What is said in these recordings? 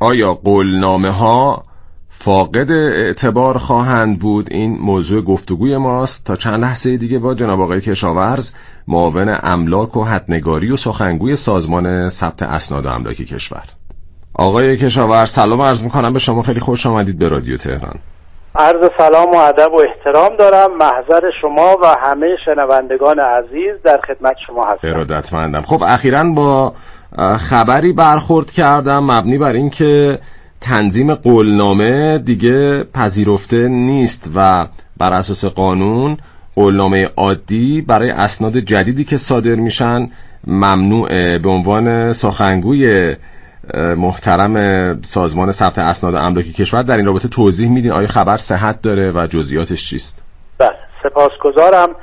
آیا قولنامه ها فاقد اعتبار خواهند بود؟ این موضوع گفتگوی ماست. تا چند لحظه دیگه با جناب آقای کشاورز، معاون املاک و حدنگاری و سخنگوی سازمان ثبت اسناد املاکی کشور. آقای کشاورز سلام عرض میکنم به شما، خیلی خوش آمدید به رادیو تهران. عرض سلام و ادب و احترام دارم، محضر شما و همه شنوندگان عزیز در خدمت شما هستم. ارادتمندم. خب اخیراً با خبری برخورد کردم مبنی بر این که تنظیم قولنامه دیگه پذیرفته نیست و بر اساس قانون قولنامه عادی برای اسناد جدیدی که صادر میشن ممنوعه. به عنوان سخنگوی محترم سازمان ثبت اسناد املاکی کشور در این رابطه توضیح میدین آیا خبر صحت داره و جزئیاتش چیست؟ بله، سپاسگزارم.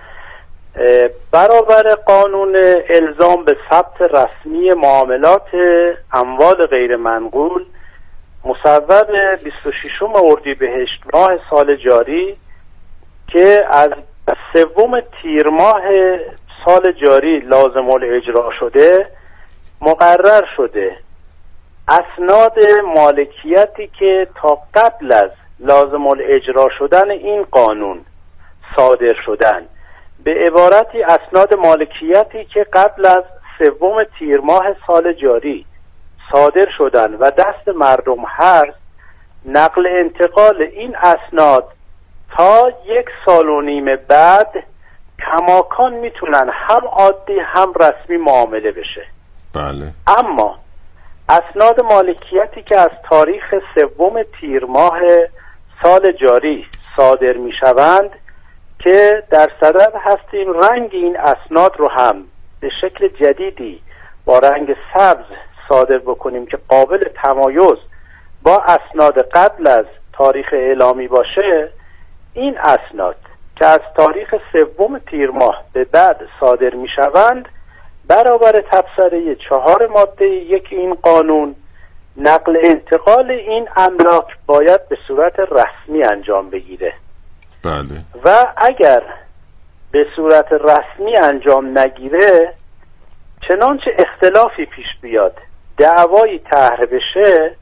برابر قانون الزام به ثبت رسمی معاملات اموال غیر منقول مصوب 26 اردیبهشت ماه سال جاری که از 3 تیر ماه سال جاری لازم الاجرا شده، مقرر شده اسناد مالکیتی که تا قبل از لازم الاجرا شدن این قانون صادر شدن، به عبارتی اسناد مالکیتی که قبل از 3 تیر ماه سال جاری صادر شدن و دست مردم هست، نقل انتقال این اسناد تا 1.5 سال بعد کماکان میتونن هم عادی هم رسمی معامله بشه. بله. اما اسناد مالکیتی که از تاریخ 3 تیر ماه سال جاری صادر میشوند که در صدد هستیم رنگ این اسناد رو هم به شکل جدیدی با رنگ سبز صادر بکنیم که قابل تمایز با اسناد قبل از تاریخ اعلامی باشه. این اسناد که از تاریخ 3 تیر ماه به بعد صادر می شوند، برابر تبصره 4 ماده 1 این قانون نقل انتقال این املاک باید به صورت رسمی انجام بگیره. بله. و اگر به صورت رسمی انجام نگیره، چنانچه اختلافی پیش بیاد، دعوایی طرح بشه،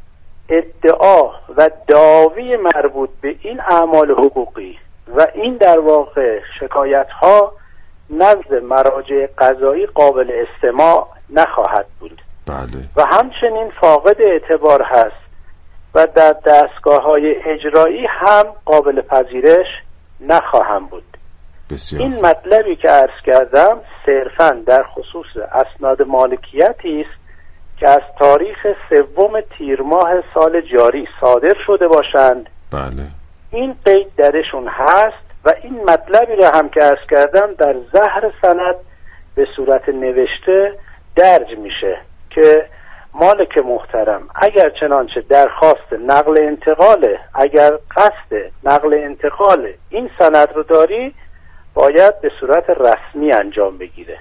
ادعا و دعاوی مربوط به این اعمال حقوقی و این در واقع شکایت ها نزد مراجع قضایی قابل استماع نخواهد بود. بله. و همچنین فاقد اعتبار هست و در دستگاه های اجرایی هم قابل پذیرش نخواهم بود. بسیار. این مطلبی که عرض کردم صرفاً در خصوص اسناد مالکیتی است که از تاریخ 3 تیر ماه سال جاری صادر شده باشند. بله. این قید درشون هست و این مطلبی را هم که عرض کردم در ظهر سند به صورت نوشته درج میشه که مالک محترم اگر چنانچه درخواست نقل انتقال، اگر قصد نقل انتقال این سند رو داری، باید به صورت رسمی انجام بگیره.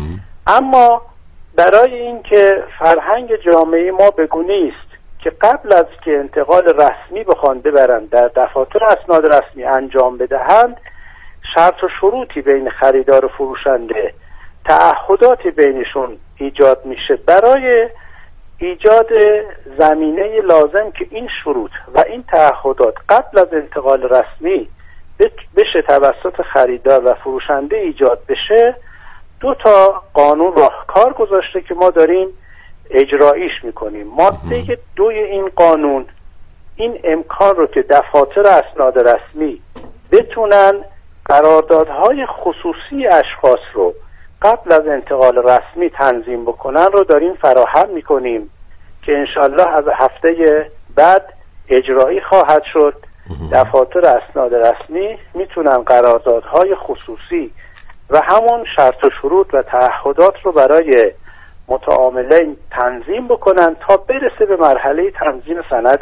اما برای اینکه فرهنگ جامعه ما بگونه است که قبل از که انتقال رسمی بخوان ببرند در دفاتر اسناد رسمی انجام بدهند، شرط و شروطی بین خریدار و فروشنده، تعهداتی بینشون ایجاد میشه برای ایجاد زمینه لازم که این شروط و این تعهدات قبل از انتقال رسمی بشه توسط خریدار و فروشنده ایجاد بشه. 2 قانون راهکار گذاشته که ما داریم اجراییش میکنیم. ماده 2 این قانون این امکان رو که دفاتر اسناد رسمی بتونن قراردادهای خصوصی اشخاص رو قبل از انتقال رسمی تنظیم بکنن رو داریم فراهم میکنیم که انشالله از هفته بعد اجرایی خواهد شد. دفاتر اسناد رسمی میتونن قراردادهای خصوصی و همون شرط و شروط و تعهدات رو برای متعاملین تنظیم بکنن تا برسه به مرحله تنظیم سند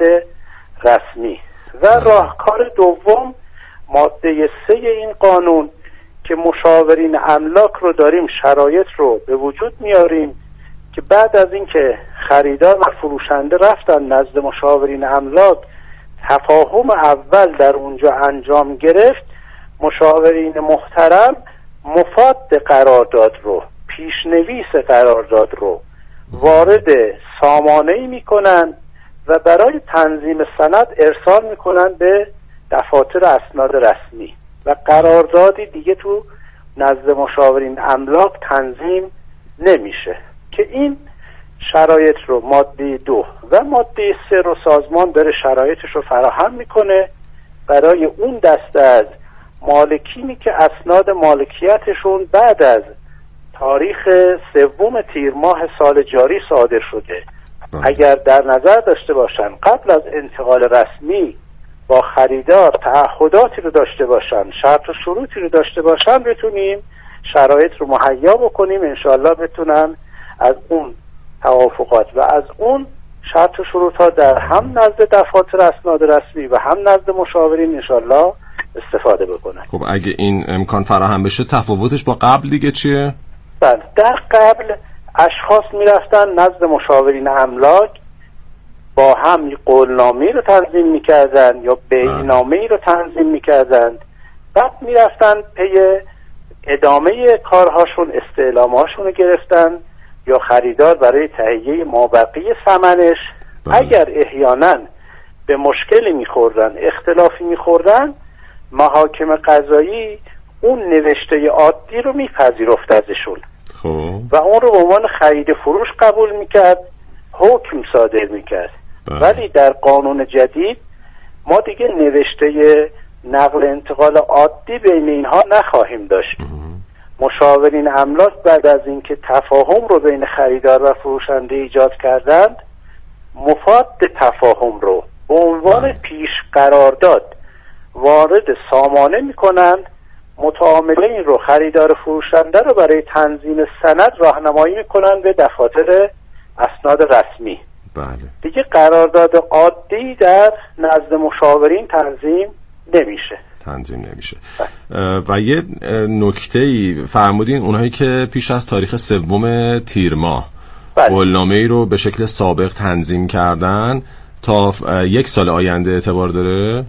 رسمی. و راهکار دوم ماده 3 این قانون که مشاورین املاک رو داریم شرایط رو به وجود میاریم که بعد از اینکه خریدار و فروشنده رفتن نزد مشاورین املاک، تفاهم اول در اونجا انجام گرفت، مشاورین محترم مفاد قرارداد رو، پیشنویس قرارداد رو وارد سامانه‌ای میکنن و برای تنظیم سند ارسال میکنن به دفاتر اسناد رسمی و قراردادی دیگه تو نزد مشاورین املاک تنظیم نمیشه که این شرایط رو ماده 2 و ماده 3 رو سازمان داره شرایطش رو فراهم میکنه برای اون دسته از مالکینی که اسناد مالکیتشون بعد از تاریخ 3 تیر ماه سال جاری صادر شده اگر در نظر داشته باشن قبل از انتقال رسمی با خریدار تعهداتی رو داشته باشن، شرط و شروطی رو داشته باشن، بتونیم شرایط رو مهیا بکنیم انشاءالله بتونن از اون توافقات و از اون شرط و شروط ها در هم نزد دفاتر اسناد رسمی و هم نزد مشاورین انشاءالله استفاده بکنن. خب اگه این امکان فراهم بشه تفاوتش با قبل دیگه چیه؟ بله، در قبل اشخاص میرفتن نزد مشاورین املاک با هم قولنامه‌ای رو تنظیم میکردن یا بیعنامه‌ای رو تنظیم میکردن، بعد میرفتن پی ادامه کارهاشون استعلامهاشون رو گرفتن یا خریدار برای تهیه مابقی ثمنش اگر احیانا به مشکلی میخوردن، اختلافی میخوردن، محاکم قضایی اون نوشته عادی رو میپذیرفت ازشون و اون رو به عنوان خرید فروش قبول میکرد، حکم صادر میکرد. ولی در قانون جدید ما دیگه نوشته نقل انتقال عادی بین اینها نخواهیم داشت. مشاورین املاک بعد از اینکه تفاهم رو بین خریدار و فروشنده ایجاد کردند، مفاد تفاهم رو به عنوان پیش قرارداد وارد سامانه میکنند، متعاملین رو، خریدار فروشنده رو برای تنظیم سند راهنمایی میکنند به دفاتر اسناد رسمی. بله. دیگه قرارداد عادی در نزد مشاورین تنظیم نمیشه. و یه نکته‌ای فرمودین اونهایی که پیش از تاریخ 3 تیر ماه قولنامه‌ای رو به شکل سابق تنظیم کردن تا 1 سال آینده اعتبار داره؟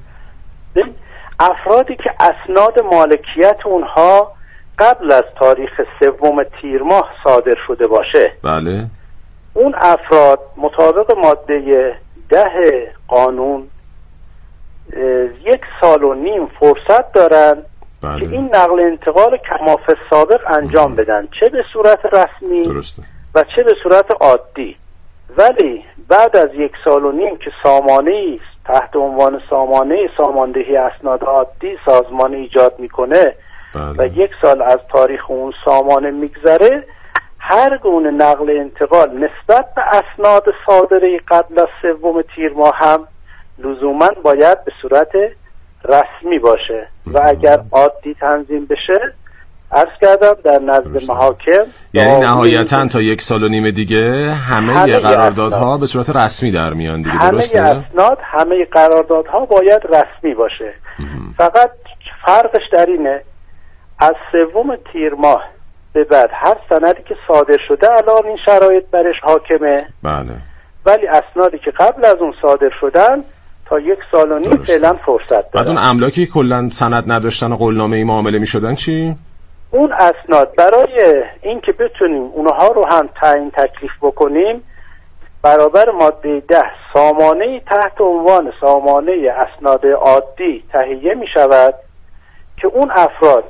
افرادی که اسناد مالکیت اونها قبل از تاریخ 3 تیر ماه صادر شده باشه، بله، اون افراد مطابق ماده 10 قانون 1.5 سال فرصت دارن که این نقل انتقال کماف سابق انجام بدن، چه به صورت رسمی درسته و چه به صورت عادی. ولی بعد از 1.5 سال که سامانه‌ای تحت عنوان ساماندهی اسناد عادی سازمان ایجاد میکنه و 1 سال از تاریخ اون سامانه میگذره، هر گونه نقل انتقال نسبت به اسناد صادره قبل از 3 تیر ماه هم لزوماً باید به صورت رسمی باشه و اگر عادی تنظیم بشه، عرض کردم در نزد محاکم، یعنی نهایتاً تا 1.5 سال دیگه همه قراردادها به صورت رسمی در میان دیگه، درسته؟ همه اسناد، همه قراردادها باید رسمی باشه. فقط فرقش در اینه از 3 تیر ماه به بعد هر سندی که صادر شده الان این شرایط برش حاکمه. بله. ولی اسنادی که قبل از اون صادر شدن تا 1.5 سال فعلا فرصت دارن. بعد اون املاکی کلا سند نداشتن و قولنامه‌ای معامله می‌شدن چی؟ اون اسناد برای اینکه بتونیم اونها رو هم تعیین تکلیف بکنیم، برابر ماده 10 سامانه‌ای تحت عنوان سامانه اسناد عادی تهیه می‌شود که اون افراد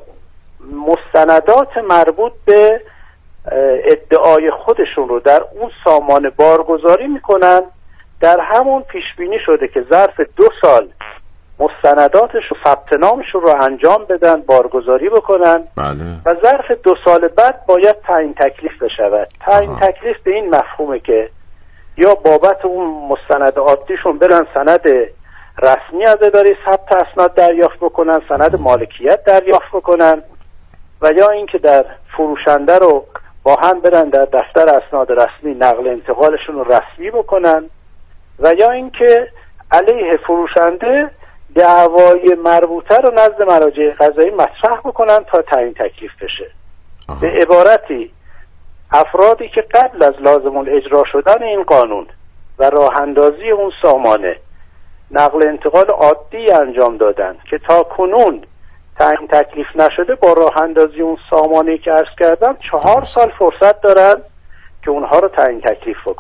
مستندات مربوط به ادعای خودشون رو در اون سامانه بارگذاری میکنن. در همون پیش بینی شده که ظرف 2 سال مستنداتش و ثبت نامشون رو انجام بدن، بارگذاری بکنن. بله. و ظرف 2 سال بعد باید تعیین تکلیف بشود. تعیین تکلیف به این مفهومه که یا بابت اون مستند عادیشون برن سند رسمی از اداره ثبت اسناد دریافت بکنن، سند مالکیت دریافت بکنن، و یا اینکه در فروشنده رو با هم برن در دفتر اسناد رسمی نقل انتقالشون رو رسمی بکنن، و یا اینکه علیه فروشنده دعوای مربوطه رو نزد مراجع قضایی مطرح بکنن تا تعیین تکلیف بشه. به عبارتی افرادی که قبل از لازم الاجرا شدن این قانون و راه اندازی اون سامانه نقل انتقال عادی انجام دادن که تا کنون تعیین تکلیف نشده، با راه اندازی اون سامانه‌ای که عرض کردم 4 سال فرصت دارن که اونها رو تعیین تکلیف بکنن.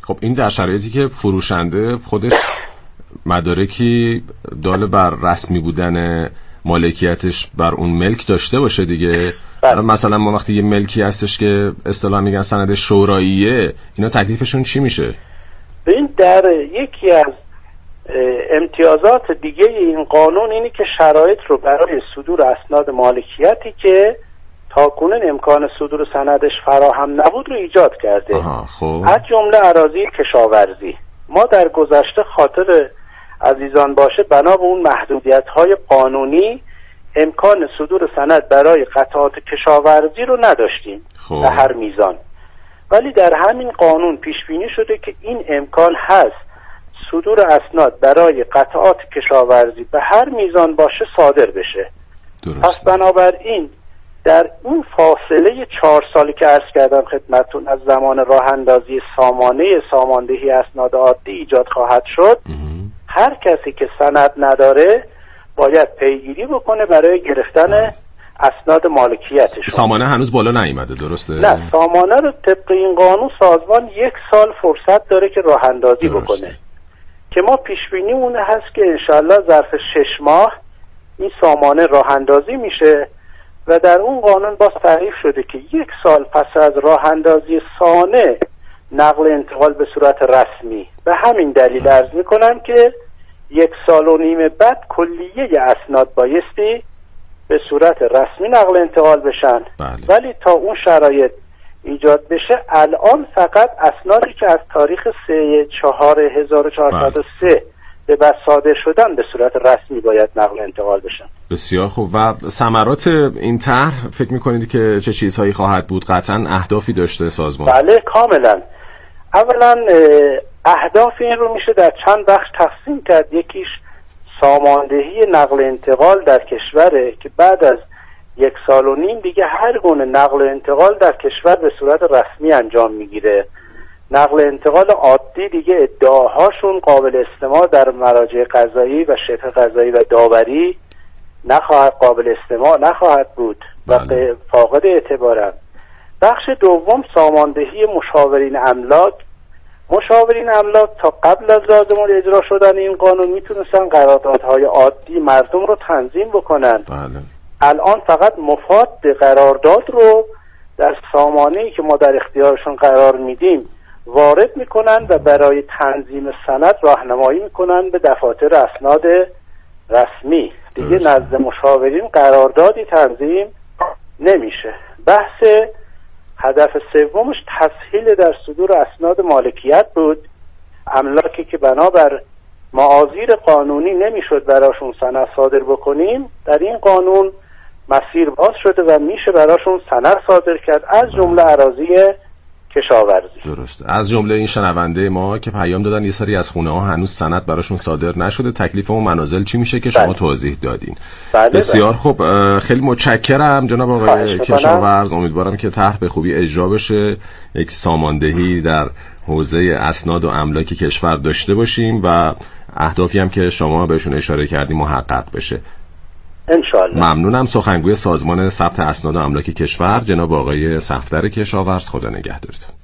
خب این در شرایطی که فروشنده خودش مدارکی دال بر رسمی بودن مالکیتش بر اون ملک داشته باشه دیگه. مثلا ما وقتی یه ملکی هستش که اصطلاحاً میگن سند شوراییه، اینا تکلیفشون چی میشه؟ این در یکی از امتیازات دیگه این قانون اینی که شرایط رو برای صدور اسناد مالکیتی که تاکنون امکان صدور سندش فراهم نبود رو ایجاد کرده. خب. از جمله اراضی کشاورزی. ما در گذشته خاطر عزیزان باشه بنا به اون محدودیت‌های قانونی امکان صدور سند برای قطعات کشاورزی رو نداشتیم به هر میزان، ولی در همین قانون پیش بینی شده که این امکان هست صدور اسناد برای قطعات کشاورزی به هر میزان باشه صادر بشه. پس بنابراین در اون فاصله 4 سالی که عرض کردم خدمتتون از زمان راه اندازی ساماندهی اسناد عادی ایجاد خواهد شد، هر کسی که سند نداره باید پیگیری بکنه برای گرفتن اسناد مالکیتش. سامانه هنوز بالا نیامده، درسته؟ نه، سامانه رو طبق این قانون سازمان 1 سال فرصت داره که راه اندازی بکنه، که ما پیش بینی اون هست که انشالله ظرف 6 ماه این سامانه راه اندازی میشه و در اون قانون باز تعریف شده که 1 سال پس از راه اندازی سامانه نقل انتقال به صورت رسمی. به همین دلیل عرض میکنم که 1 سال و نیم بعد کلیه اسناد بایستی به صورت رسمی نقل انتقال بشن. ولی تا اون شرایط ایجاد بشه الان فقط اسنادی که از تاریخ 3/4/1403 به بعد صادر شدن به صورت رسمی باید نقل انتقال بشن. بسیار خوب. و ثمرات این طرح فکر میکنید که چه چیزهایی خواهد بود؟ قطعا اهدافی داشته سازمان؟ بله کاملا. اولا اهداف این رو میشه در چند بخش تقسیم کرد. یکیش ساماندهی نقل انتقال در کشوره که بعد از 1 سال و نیم دیگه هر گونه نقل انتقال در کشور به صورت رسمی انجام میگیره. نقل انتقال عادی دیگه ادعاهاشون قابل استماع در مراجع قضایی و شبه قضایی و داوری قابل استماع نخواهد بود و فاقد اعتبارند. بخش دوم ساماندهی مشاورین املاک. مشاورین املاک تا قبل از لازم اجرا شدن این قانون میتونستن قراردادهای عادی مردم رو تنظیم بکنن. الان فقط مفاد قرارداد رو در سامانه‌ای که ما در اختیارشون قرار میدیم وارد میکنن و برای تنظیم سند راهنمایی میکنن به دفاتر اسناد رسمی. دیگه نزد مشاورین قراردادی تنظیم نمیشه. بحث هدف سومش تسهیل در صدور اسناد مالکیت بود. املاکی که بنابر معاذیر قانونی نمیشد براشون سند صادر بکنیم، در این قانون مسیر باز شده و میشه براشون سند صادر کرد، از جمله اراضی کشاورزی. درست. از جمله این شنونده ما که پیام دادن یه سری از خونه ها هنوز سند براشون صادر نشده، تکلیف اون منازل چی میشه که شما توضیح دادین. بسیار خوب. خیلی متشکرم جناب آقای کشاورز. امیدوارم که طرح به خوبی اجرا بشه، یک ساماندهی در حوزه اسناد و املاک کشور داشته باشیم و اهدافی هم که شما بهشون اشاره کردیم محقق بشه انشالله. ممنونم. سخنگوی سازمان ثبت اسناد و املاک کشور جناب آقای صفدر کشاورز، خدا نگهدارتون.